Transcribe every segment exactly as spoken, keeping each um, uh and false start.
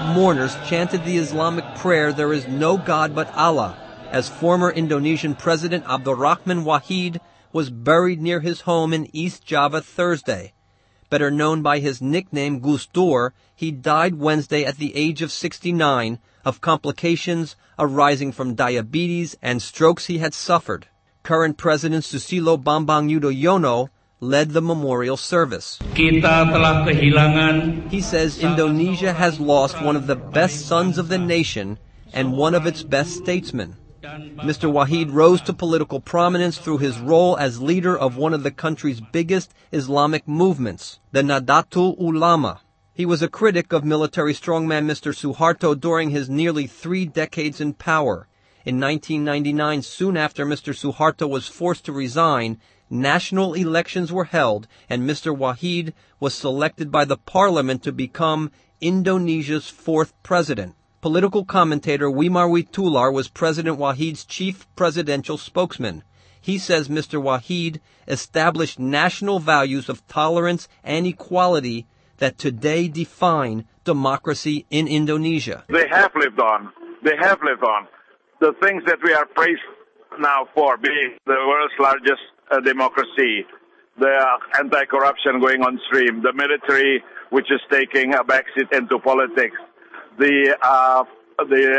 mourners chanted the Islamic prayer, "There is no God but Allah," as former Indonesian President Abdurrahman Wahid was buried near his home in East Java Thursday. Better known by his nickname Gus Dur, he died Wednesday at the age of sixty-nine of complications arising from diabetes and strokes he had suffered. Current President Susilo Bambang Yudhoyono led the memorial service. Kita telah kehilangan. He says Indonesia has lost one of the best sons of the nation and one of its best statesmen. Mister Wahid rose to political prominence through his role as leader of one of the country's biggest Islamic movements, the Nahdlatul Ulama. He was a critic of military strongman Mister Suharto during his nearly three decades in power. In nineteen ninety-nine, soon after Mister Suharto was forced to resign, national elections were held and Mister Wahid was selected by the parliament to become Indonesia's fourth president. Political commentator Wimar Witular was President Wahid's chief presidential spokesman. He says Mister Wahid established national values of tolerance and equality that today define democracy in Indonesia. They have lived on. They have lived on. The things that we are praised now for, being the world's largest uh, democracy, the anti-corruption going on stream, the military which is taking a backseat into politics, the uh, the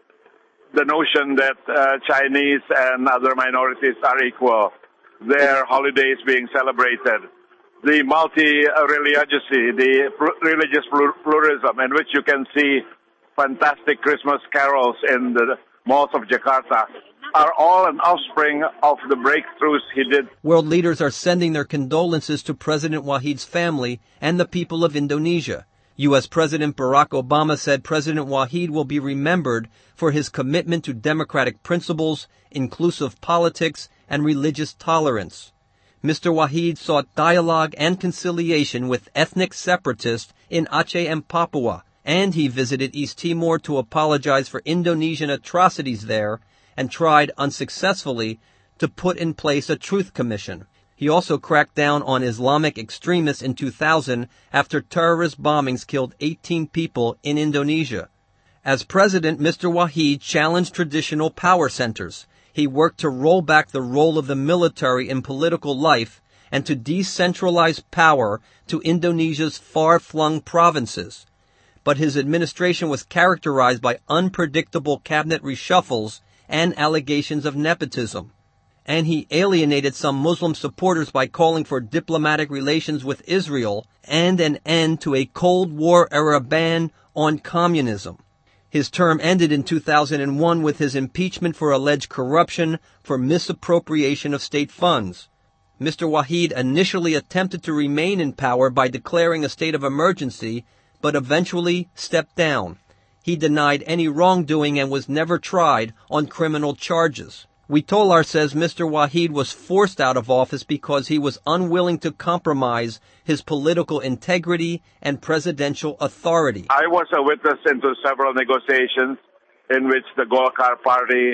the notion that uh, Chinese and other minorities are equal, their holidays being celebrated, the multi-religiosity, the religious pluralism, in which you can see fantastic Christmas carols in the malls of Jakarta, are all an offspring of the breakthroughs he did. World leaders are sending their condolences to President Wahid's family and the people of Indonesia. U S President Barack Obama said President Wahid will be remembered for his commitment to democratic principles, inclusive politics, and religious tolerance. Mister Wahid sought dialogue and conciliation with ethnic separatists in Aceh and Papua, and he visited East Timor to apologize for Indonesian atrocities there and tried unsuccessfully to put in place a truth commission. He also cracked down on Islamic extremists in two thousand after terrorist bombings killed eighteen people in Indonesia. As president, Mister Wahid challenged traditional power centers. He worked to roll back the role of the military in political life and to decentralize power to Indonesia's far-flung provinces. But his administration was characterized by unpredictable cabinet reshuffles and allegations of nepotism. And he alienated some Muslim supporters by calling for diplomatic relations with Israel and an end to a Cold War-era ban on communism. His term ended in two thousand one with his impeachment for alleged corruption for misappropriation of state funds. Mister Wahid initially attempted to remain in power by declaring a state of emergency, but eventually stepped down. He denied any wrongdoing and was never tried on criminal charges. Witolar says Mister Wahid was forced out of office because he was unwilling to compromise his political integrity and presidential authority. I was a witness into several negotiations in which the Golkar Party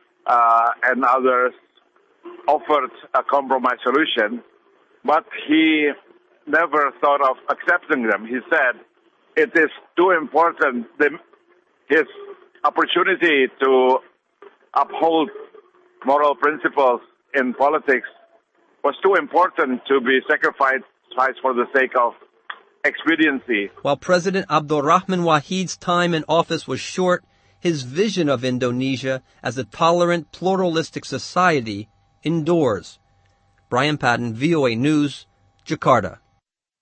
uh, and others offered a compromise solution, but he never thought of accepting them. He said it is too important. The, his opportunity to uphold moral principles in politics was too important to be sacrificed for the sake of expediency. While President Abdurrahman Wahid's time in office was short, his vision of Indonesia as a tolerant, pluralistic society endures. Brian Patton, V O A News, Jakarta.